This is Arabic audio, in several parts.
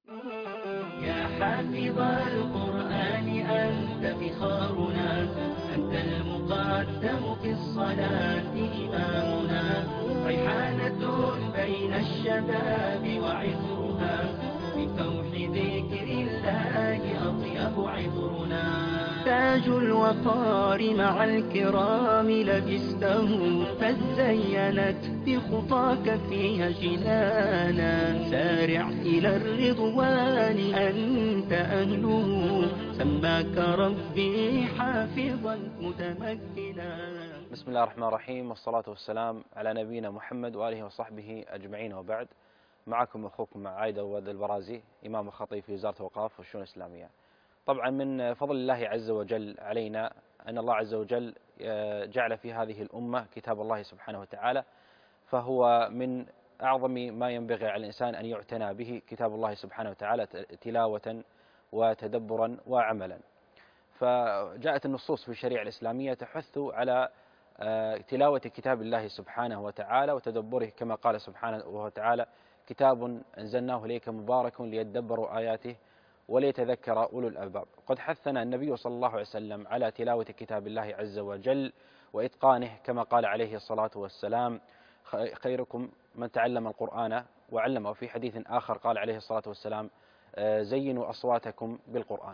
يا حافظ القرآن أنت فخارنا، أنت المقدم في الصلاة إمامنا، ريحانة بين الشباب وعطرها، بفوح ذكر الله أطيب عطرنا. تاج الوقار مع الكرام لبسته، فزينت بخطاك فيها جنانا، سارع إلى الرضوان أنت أهله، سماك ربي حافظا متمكنا. بسم الله الرحمن الرحيم، والصلاة والسلام على نبينا محمد وآله وصحبه أجمعين، وبعد. معكم أخوكم عايد أود البرازي، إمام الخطيب في وزارة الأوقاف والشؤون الإسلامية. طبعا من فضل الله عز وجل علينا أن الله عز وجل جعل في هذه الأمة كتاب الله سبحانه وتعالى، فهو من أعظم ما ينبغي على الإنسان أن يعتنى به كتاب الله سبحانه وتعالى تلاوة وتدبرا وعملا. فجاءت النصوص في الشريعة الإسلامية تحث على تلاوة كتاب الله سبحانه وتعالى وتدبره، كما قال سبحانه وتعالى: كتاب أنزلناه إليك مبارك ليدبروا آياته وليتذكر أولو الألباب. قد حثنا النبي صلى الله عليه وسلم على تلاوة كتاب الله عز وجل وإتقانه، كما قال عليه الصلاة والسلام: خيركم من تعلم القرآن وعلمه. وفي حديث آخر قال عليه الصلاة والسلام: زينوا أصواتكم بالقرآن.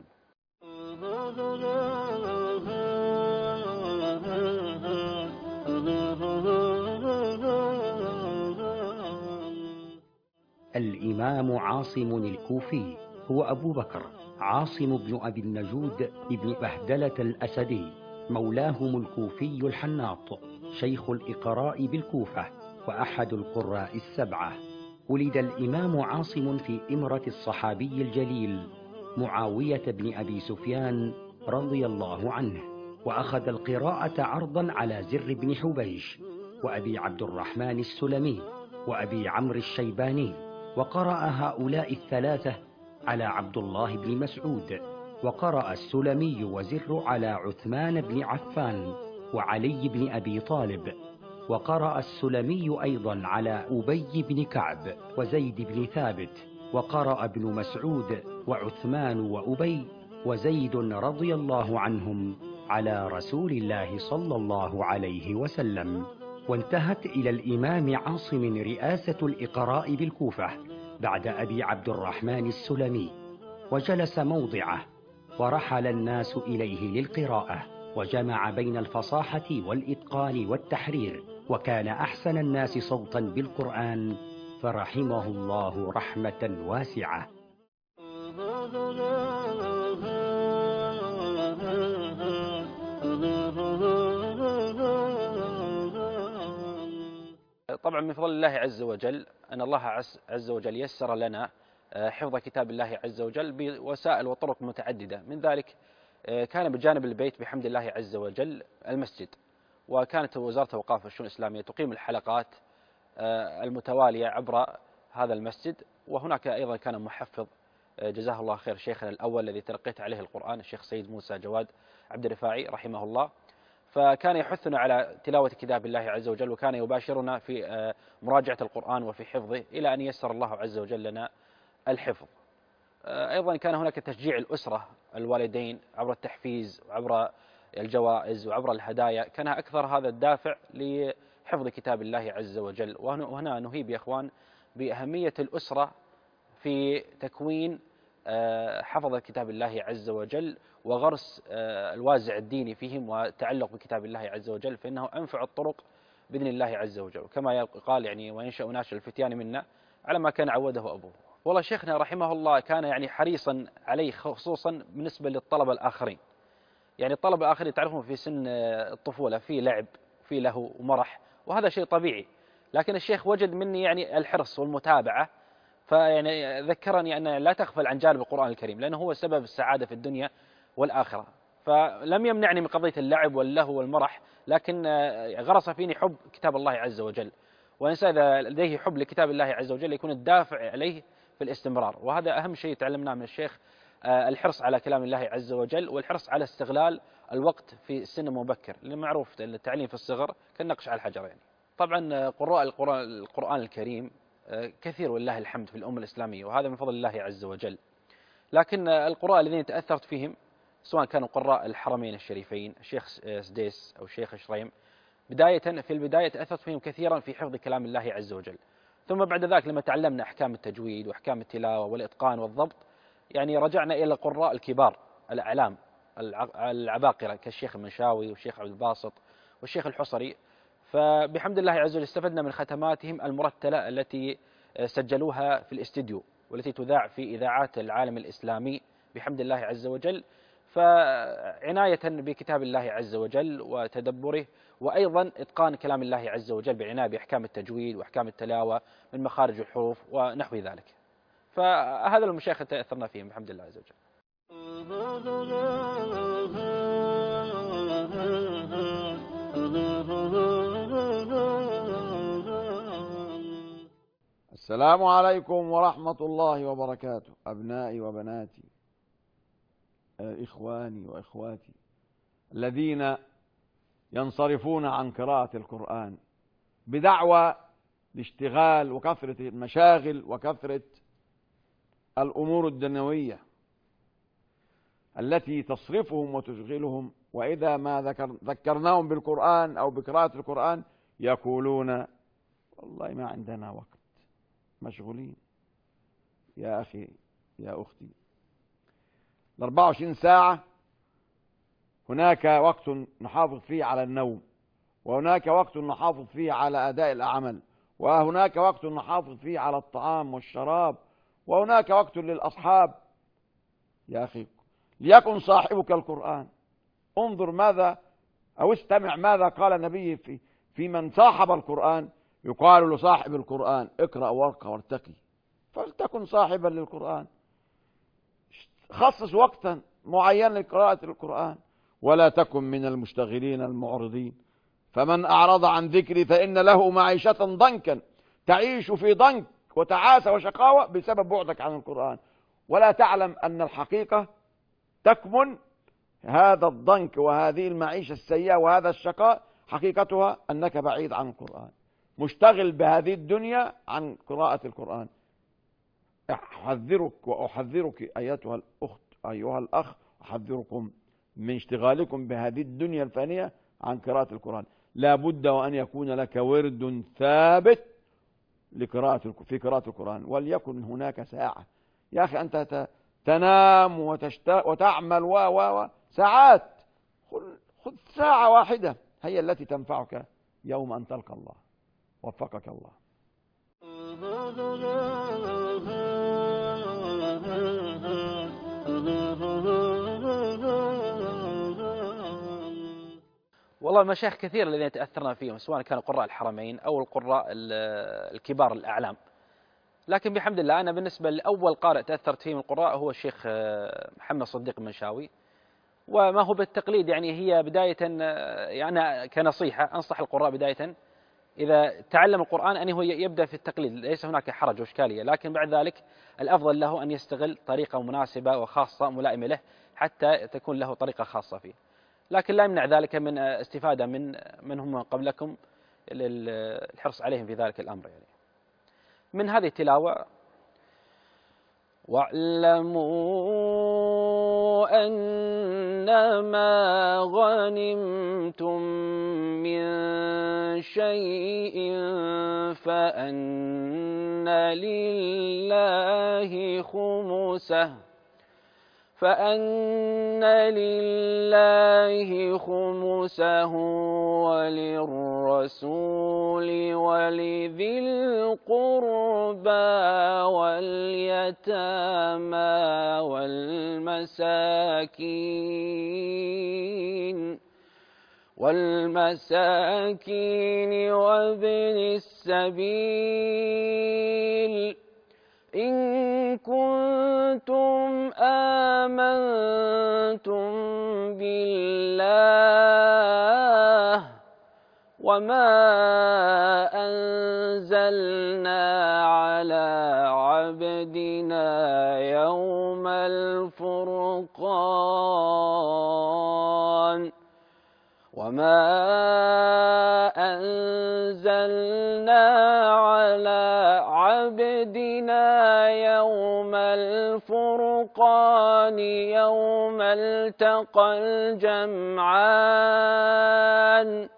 الإمام عاصم الكوفي هو أبو بكر عاصم بن أبي النجود بن بهدلة الأسدي، مولاهم الكوفي الحناط، شيخ الإقراء بالكوفة وأحد القراء السبعة. ولد الإمام عاصم في إمرة الصحابي الجليل معاوية بن أبي سفيان رضي الله عنه، وأخذ القراءة عرضا على زر بن حبيش وأبي عبد الرحمن السلمي وأبي عمرو الشيباني، وقرأ هؤلاء الثلاثة على عبد الله بن مسعود، وقرأ السلمي وزر على عثمان بن عفان وعلي بن أبي طالب، وقرأ السلمي أيضا على أبي بن كعب وزيد بن ثابت، وقرأ ابن مسعود وعثمان وأبي وزيد رضي الله عنهم على رسول الله صلى الله عليه وسلم. وانتهت إلى الإمام عاصم رئاسة الإقراء بالكوفة بعد أبي عبد الرحمن السلمي، وجلس موضعه، ورحل الناس إليه للقراءة، وجمع بين الفصاحة والإتقان والتحرير، وكان أحسن الناس صوتا بالقرآن، فرحمه الله رحمة واسعة. طبعا من فضل الله عز وجل أن الله عز وجل يسر لنا حفظ كتاب الله عز وجل بوسائل وطرق متعددة. من ذلك كان بجانب البيت بحمد الله عز وجل المسجد، وكانت وزارة الأوقاف والشؤون الإسلامية تقيم الحلقات المتوالية عبر هذا المسجد. وهناك أيضا كان محفظ جزاه الله خير شيخنا الأول الذي تلقيت عليه القرآن، الشيخ سيد موسى جواد عبد الرفاعي رحمه الله، فكان يحثنا على تلاوة كتاب الله عز وجل، وكان يباشرنا في مراجعة القرآن وفي حفظه، إلى أن يسر الله عز وجل لنا الحفظ. أيضا كان هناك تشجيع الأسرة الوالدين عبر التحفيز وعبر الجوائز وعبر الهدايا، كان أكثر هذا الدافع لحفظ كتاب الله عز وجل. وهنا نهيب يا أخوان بأهمية الأسرة في تكوين حفظ كتاب الله عز وجل وغرس الوازع الديني فيهم والتعلق بكتاب الله عز وجل، فإنه أنفع الطرق بإذن الله عز وجل، كما قال يعني: وينشأ ناشئ الفتيان منا على ما كان عوده أبوه. والله شيخنا رحمه الله كان يعني حريصا عليه، خصوصا بالنسبة للطلبة الآخرين. يعني الطلبة الآخرين تعرفون في سن الطفولة في لعب في له ومرح، وهذا شيء طبيعي، لكن الشيخ وجد مني يعني الحرص والمتابعة، فيعني ذكرني أن لا تغفل عن جانب القرآن الكريم، لأنه هو سبب السعادة في الدنيا والآخرة. فلم يمنعني من قضية اللعب واللهو والمرح، لكن غرس فيني حب كتاب الله عز وجل. والإنسان إذا لديه حب لكتاب الله عز وجل يكون الدافع عليه في الاستمرار، وهذا أهم شيء تعلمناه من الشيخ، الحرص على كلام الله عز وجل، والحرص على استغلال الوقت في السن المبكر، لأن معروف التعليم في الصغر كالنقش على الحجر. يعني طبعا قراء القرآن الكريم كثير ولله الحمد في الأمة الإسلامية، وهذا من فضل الله عز وجل. لكن القراء الذين تأثرت فيهم سواء كانوا قراء الحرمين الشريفين الشيخ سديس أو الشيخ شريم، في البداية تأثرت فيهم كثيرا في حفظ كلام الله عز وجل. ثم بعد ذلك لما تعلمنا أحكام التجويد وأحكام التلاوة والإتقان والضبط، يعني رجعنا إلى القراء الكبار الأعلام العباقرة كالشيخ المنشاوي والشيخ عبد الباسط والشيخ الحصري. فبحمد الله عز وجل استفدنا من ختماتهم المرتلة التي سجلوها في الاستديو والتي تذاع في إذاعات العالم الإسلامي بحمد الله عز وجل. فعناية بكتاب الله عز وجل وتدبره، وأيضا إتقان كلام الله عز وجل بعناية بأحكام التجويد وأحكام التلاوة من مخارج الحروف ونحو ذلك. فهذا المشايخ تأثرنا فيهم بحمد الله عز وجل. السلام عليكم ورحمة الله وبركاته. أبنائي وبناتي، إخواني وإخواتي الذين ينصرفون عن قراءة القرآن بدعوى الاشتغال وكثرة المشاغل وكثرة الأمور الدنيوية التي تصرفهم وتشغلهم، وإذا ما ذكرناهم بالقرآن أو بقراءة القرآن يقولون والله ما عندنا وقت، مشغولين. يا أخي يا أختي، 24 ساعة هناك وقت نحافظ فيه على النوم، وهناك وقت نحافظ فيه على أداء الأعمال، وهناك وقت نحافظ فيه على الطعام والشراب، وهناك وقت للأصحاب. يا أخي ليكن صاحبك القرآن. انظر ماذا أو استمع ماذا قال النبي في من صاحب القرآن. يقال لصاحب القرآن اقرأ وارقى وارتقي، فلتكن صاحبا للقرآن. خصص وقتا معينا لقراءة القرآن، ولا تكن من المشتغلين المعرضين. فمن أعرض عن ذكري فإن له معيشة ضنكا، تعيش في ضنك وتعاسة وشقاوة بسبب بعدك عن القرآن، ولا تعلم أن الحقيقة تكمن هذا الضنك وهذه المعيشة السيئة وهذا الشقاء حقيقتها أنك بعيد عن القرآن، مشتغل بهذه الدنيا عن قراءة القرآن. أحذرك وأحذرك أيتها الأخت أيها الأخ، أحذركم من اشتغالكم بهذه الدنيا الفانية عن قراءة القرآن. لا بد وأن يكون لك ورد ثابت في قراءة القرآن، وليكن هناك ساعة. يا أخي أنت تنام وتعمل ساعات، خذ ساعة واحدة هي التي تنفعك يوم أن تلقى الله. وفقك الله. والله المشايخ كثير الذين تأثرنا فيهم سواء كانوا قراء الحرمين أو القراء الكبار الأعلام. لكن بحمد الله أنا بالنسبة لأول قارئ تأثرت فيه من القراء هو الشيخ محمد صديق المنشاوي. وما هو بالتقليد، يعني هي بداية يعني كنصيحة أنصح القراء بداية إذا تعلم القرآن أنه يبدأ في التقليد، ليس هناك حرج وإشكالية، لكن بعد ذلك الأفضل له أن يستغل طريقة مناسبة وخاصة ملائمة له حتى تكون له طريقة خاصة فيه. لكن لا يمنع ذلك من استفادة من هم قبلكم الحرص عليهم في ذلك الأمر. يعني من هذه التلاوة: واعلموا أنما غنمتم من شيء فأن لله خمسه وللرسول ولذي القربى واليتامى والمساكين وابن السبيل إن كنتم آمنتم بالله وما أنزلنا على عبدنا يوم الفرقان وما أنزلنا على عبدنا وعدنا يوم الفرقان يوم التقى الجمعان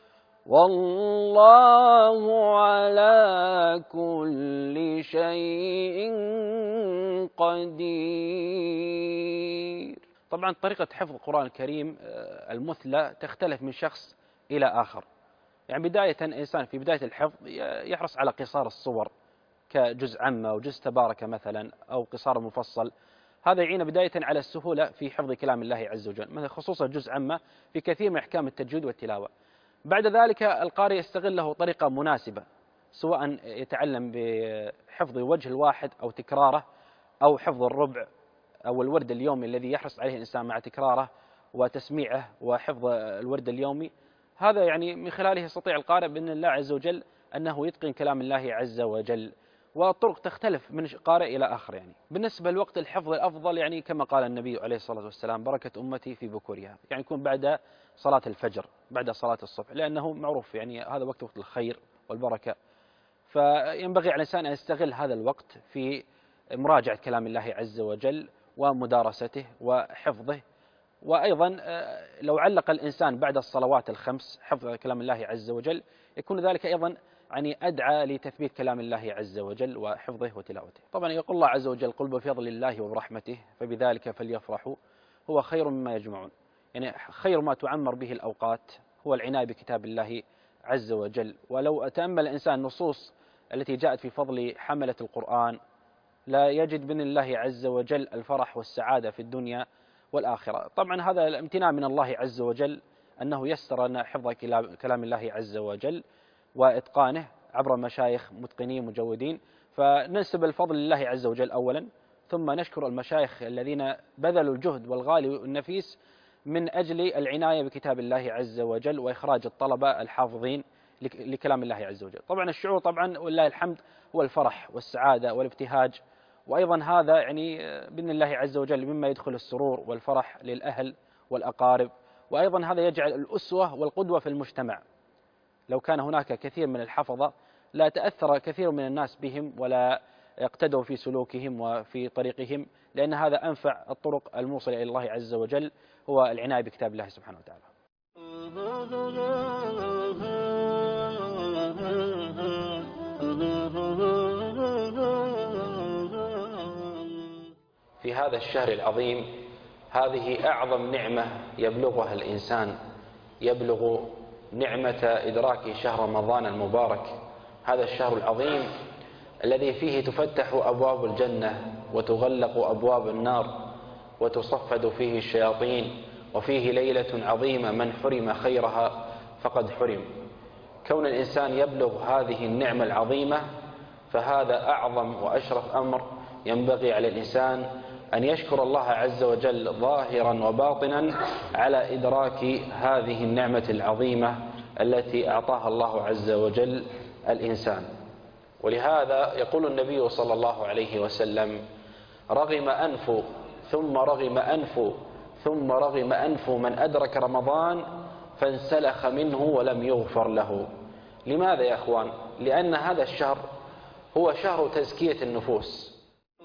والله على كل شيء قدير. طبعا طريقة حفظ القرآن الكريم المثلى تختلف من شخص إلى آخر. يعني بداية إنسان في بداية الحفظ يحرص على قصار الصور كجزء عامة وجزء تبارك مثلا أو قصار مفصل، هذا يعين بداية على السهولة في حفظ كلام الله عز وجل، مثل خصوصا جزء عامة في كثير من أحكام التجويد والتلاوة. بعد ذلك القارئ يستغل له طريقة مناسبة، سواء يتعلم بحفظ وجه الواحد أو تكراره، أو حفظ الربع أو الورد اليومي الذي يحرص عليه الإنسان مع تكراره وتسميعه وحفظ الورد اليومي. هذا يعني من خلاله يستطيع القارئ بإذن الله عز وجل أنه يتقن كلام الله عز وجل. والطرق تختلف من قارئ إلى آخر. يعني بالنسبة لوقت الحفظ الأفضل يعني كما قال النبي عليه الصلاة والسلام: بركة أمتي في بكورها، يعني يكون بعد صلاة الفجر، بعد صلاة الصبح، لأنه معروف يعني هذا وقت الخير والبركة. فينبغي على الإنسان أن يستغل هذا الوقت في مراجعة كلام الله عز وجل ومدارسته وحفظه. وأيضا لو علق الإنسان بعد الصلوات الخمس حفظ كلام الله عز وجل، يكون ذلك أيضا يعني أدعى لتثبيت كلام الله عز وجل وحفظه وتلاوته. طبعا يقول الله عز وجل: قل بفضل الله وبرحمته فبذلك فليفرحوا هو خير مما يجمعون. يعني خير ما تعمر به الأوقات هو العناية بكتاب الله عز وجل. ولو تأمل الإنسان النصوص التي جاءت في فضل حملة القرآن لا يجد بإذن الله عز وجل الفرح والسعادة في الدنيا والآخرة. طبعا هذا الامتنان من الله عز وجل أنه يسر لنا حفظ كلام الله عز وجل وإتقانه عبر مشايخ متقنين مجودين. فننسب الفضل لله عز وجل أولا، ثم نشكر المشايخ الذين بذلوا الجهد والغالي والنفيس من أجل العناية بكتاب الله عز وجل وإخراج الطلبة الحافظين لكلام الله عز وجل. طبعا الشعور طبعا ولله الحمد هو الفرح والسعادة والابتهاج، وأيضا هذا يعني بإذن الله عز وجل مما يدخل السرور والفرح للأهل والأقارب. وأيضا هذا يجعل الأسوة والقدوة في المجتمع. لو كان هناك كثير من الحفظة لا تأثر كثير من الناس بهم ولا يقتدوا في سلوكهم وفي طريقهم، لأن هذا أنفع الطرق الموصلة إلى الله عز وجل هو العناية بكتاب الله سبحانه وتعالى. في هذا الشهر العظيم هذه أعظم نعمة يبلغها الإنسان، يبلغ نعمة إدراك شهر رمضان المبارك، هذا الشهر العظيم الذي فيه تفتح أبواب الجنة وتغلق أبواب النار وتصفد فيه الشياطين، وفيه ليلة عظيمة من حرم خيرها فقد حرم. كون الإنسان يبلغ هذه النعمة العظيمة فهذا أعظم وأشرف أمر ينبغي على الإنسان أن يشكر الله عز وجل ظاهرا وباطنا على إدراك هذه النعمة العظيمة التي أعطاها الله عز وجل الإنسان. ولهذا يقول النبي صلى الله عليه وسلم: رغم أنف ثم رغم أنف ثم رغم أنف من أدرك رمضان فانسلخ منه ولم يغفر له. لماذا يا أخوان؟ لأن هذا الشهر هو شهر تزكية النفوس.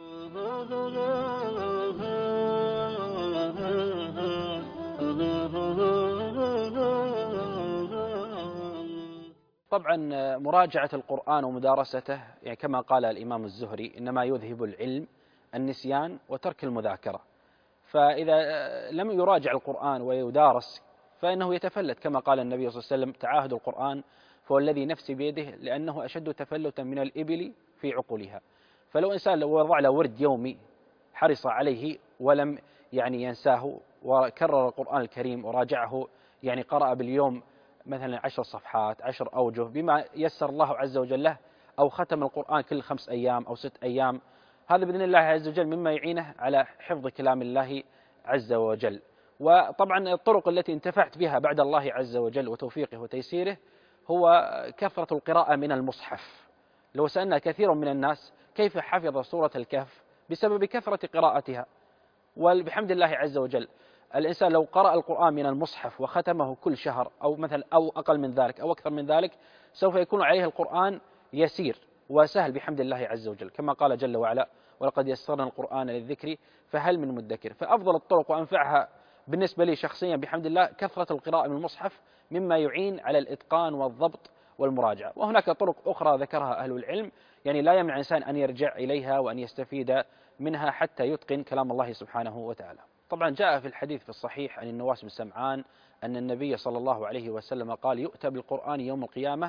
طبعا مراجعة القرآن ومدارسته يعني كما قال الإمام الزهري: إنما يذهب العلم النسيان وترك المذاكرة. فإذا لم يراجع القرآن ويدارس فإنه يتفلت، كما قال النبي صلى الله عليه وسلم: تعاهدوا القرآن فهو الذي نفسي بيده لأنه أشد تفلتا من الإبل في عقولها. فلو إنسان لو وضع له ورد يومي حرص عليه ولم يعني ينساه وكرر القرآن الكريم وراجعه، يعني قرأ باليوم مثلا 10 صفحات 10 أوجه بما يسر الله عز وجل له، أو ختم القرآن كل 5 أيام أو 6 أيام، هذا بإذن الله عز وجل مما يعينه على حفظ كلام الله عز وجل. وطبعا الطرق التي انتفعت بها بعد الله عز وجل وتوفيقه وتيسيره هو كثرة القراءة من المصحف. لو سألنا كثير من الناس كيف حفظ سورة الكهف بسبب كثرة قراءتها، وبحمد الله عز وجل الإنسان لو قرأ القرآن من المصحف وختمه كل شهر أو مثلا أو أقل من ذلك أو أكثر من ذلك سوف يكون عليه القرآن يسير، وسهل بحمد الله عز وجل، كما قال جل وعلا: ولقد يسرنا القرآن للذكر فهل من مدكر. فأفضل الطرق وأنفعها بالنسبة لي شخصيا بحمد الله كثرة القراءة من المصحف، مما يعين على الإتقان والضبط والمراجعة. وهناك طرق أخرى ذكرها أهل العلم، يعني لا يمنع الإنسان أن يرجع إليها وأن يستفيد منها حتى يتقن كلام الله سبحانه وتعالى. طبعا جاء في الحديث في الصحيح عن النواس بن سمعان أن النبي صلى الله عليه وسلم قال: يؤتى بالقرآن يوم القيامة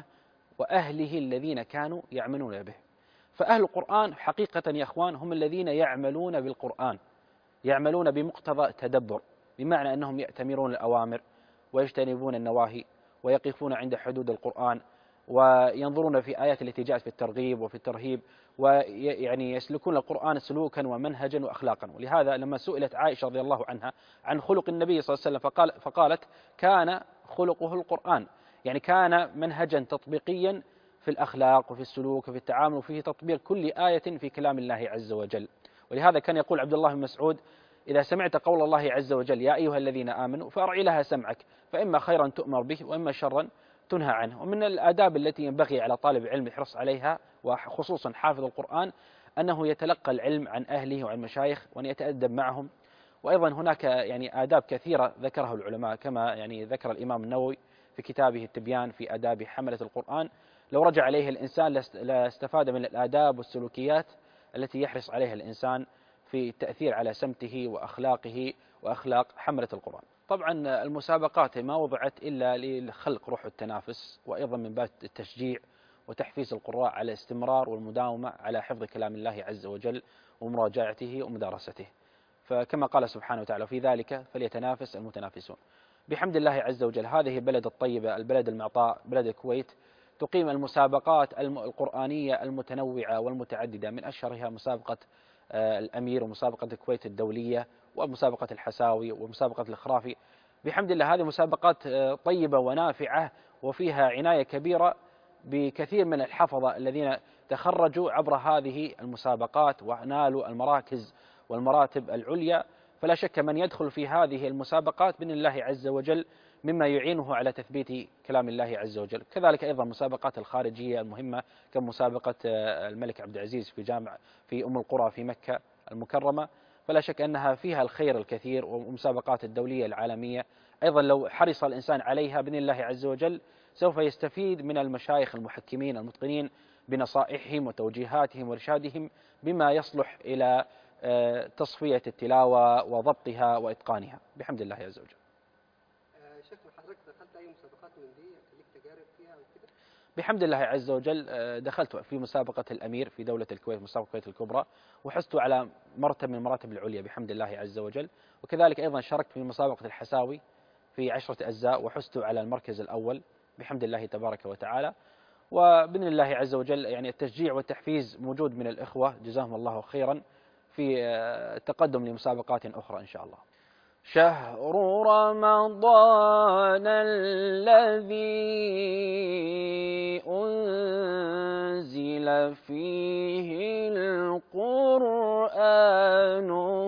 وأهله الذين كانوا يعملون به. فأهل القرآن حقيقة يا أخوان هم الذين يعملون بالقرآن، يعملون بمقتضى تدبر، بمعنى أنهم يأتمرون الأوامر ويجتنبون النواهي ويقفون عند حدود القرآن، وينظرون في آيات التي جاءت في الترغيب وفي الترهيب، ويعني يسلكون القرآن سلوكا ومنهجا وأخلاقا. ولهذا لما سئلت عائشة رضي الله عنها عن خلق النبي صلى الله عليه وسلم فقالت: كان خلقه القرآن، يعني كان منهجا تطبيقيا في الأخلاق وفي السلوك وفي التعامل، وفيه تطبيق كل آية في كلام الله عز وجل. ولهذا كان يقول عبد الله بن مسعود: إذا سمعت قول الله عز وجل يا أيها الذين آمنوا فأرعي لها سمعك، فإما خيرا تؤمر به وإما شرا تنهى عنه. ومن الآداب التي ينبغي على طالب العلم الحرص عليها، وخصوصا حافظ القرآن، أنه يتلقى العلم عن أهله وعن المشايخ وأن يتأدب معهم. وأيضا هناك يعني آداب كثيرة ذكرها العلماء، كما يعني ذكر الإمام النووي في كتابه التبيان في آداب حملة القرآن. لو رجع عليه الإنسان لاستفاد من الآداب والسلوكيات التي يحرص عليها الإنسان في التأثير على سمته وأخلاقه وأخلاق حملة القرآن. طبعا المسابقات ما وضعت إلا لخلق روح التنافس، وأيضا من باب التشجيع وتحفيز القراء على الاستمرار والمداومة على حفظ كلام الله عز وجل ومراجعته ومدارسته. فكما قال سبحانه وتعالى: في ذلك فليتنافس المتنافسون. بحمد الله عز وجل هذه البلد الطيبة، البلد المعطاء، بلد الكويت، تقيم المسابقات القرآنية المتنوعة والمتعددة، من أشهرها مسابقة الأمير، ومسابقة الكويت الدولية، ومسابقة الحساوي، ومسابقة الخرافي. بحمد الله هذه مسابقات طيبة ونافعة، وفيها عناية كبيرة بكثير من الحفظة الذين تخرجوا عبر هذه المسابقات ونالوا المراكز والمراتب العليا. فلا شك من يدخل في هذه المسابقات بإذن الله عز وجل مما يعينه على تثبيت كلام الله عز وجل. كذلك أيضا مسابقات الخارجية المهمة كمسابقة الملك عبد العزيز في أم القرى في مكة المكرمة، فلا شك أنها فيها الخير الكثير. ومسابقات الدولية العالمية أيضا لو حرص الإنسان عليها بإذن الله عز وجل سوف يستفيد من المشايخ المحكمين المتقنين بنصائحهم وتوجيهاتهم وإرشادهم بما يصلح إلى تصفية التلاوة وضبطها وإتقانها بحمد الله عز وجل. شيخ حضرتك دخلت أي مسابقات من دي؟ ليك تجارب فيها وكده؟ بحمد الله عز وجل دخلت في مسابقة الأمير في دولة الكويت، مسابقة الكويت الكبرى، وحزت على مرتب من المراتب العليا بحمد الله عز وجل. وكذلك أيضا شاركت في مسابقة الحساوي في 10 أجزاء وحزت على المركز الأول بحمد الله تبارك وتعالى. وبإذن الله عز وجل يعني التشجيع والتحفيز موجود من الإخوة جزاهم الله خيرا في التقدم لمسابقات أخرى إن شاء الله. شهر رمضان الذي أنزل فيه القرآن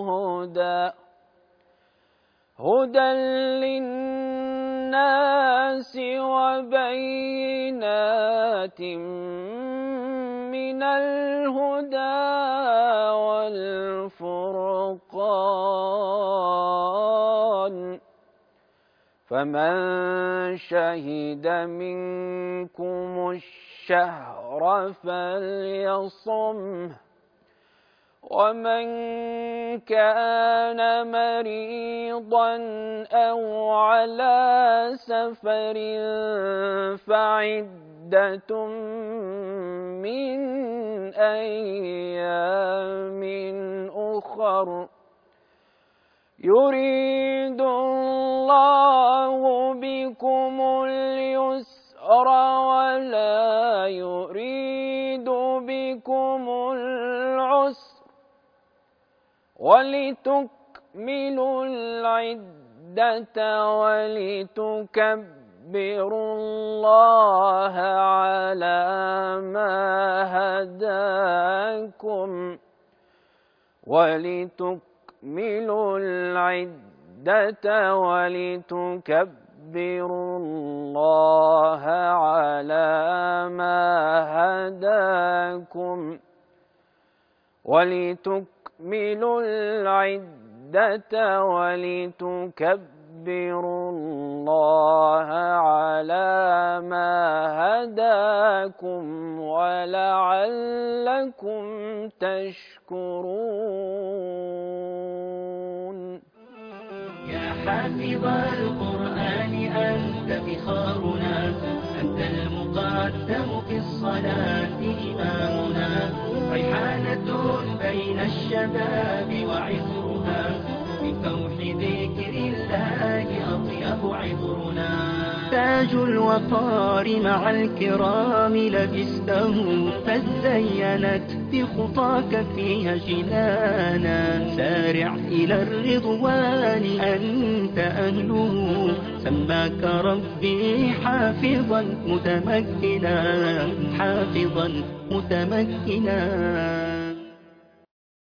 هدى للناس وبينات من الهدى والفرقان، فمن شهد منكم الشهر فليصمه، ومن كان مريضا أو على سفر فعدة من أيام أخر، يريد الله بكم اليسر ولا يريد بكم العسر، ولتكملوا العدة ولتكبروا الله على ما هداكم، ولتكملوا العدة ولتكبروا ولتكبروا الله على ما هداكم ولتكملوا العدة ولتكبروا الله على ما هداكم ولعلكم تشكرون. يا حافظ القرآن أنت فخارنا، أنت المقدم في الصلاة إمامنا، ريحانة بين الشباب وعطرها، من فوح ذكر الله أطيب عطرنا. تاج الوقار مع الكرام لبسته، فزينت بخطاك فيها جنانا، سارع إلى الرضوان أنت أهله، سماك ربي حافظا متمكنا، حافظا متمكنا.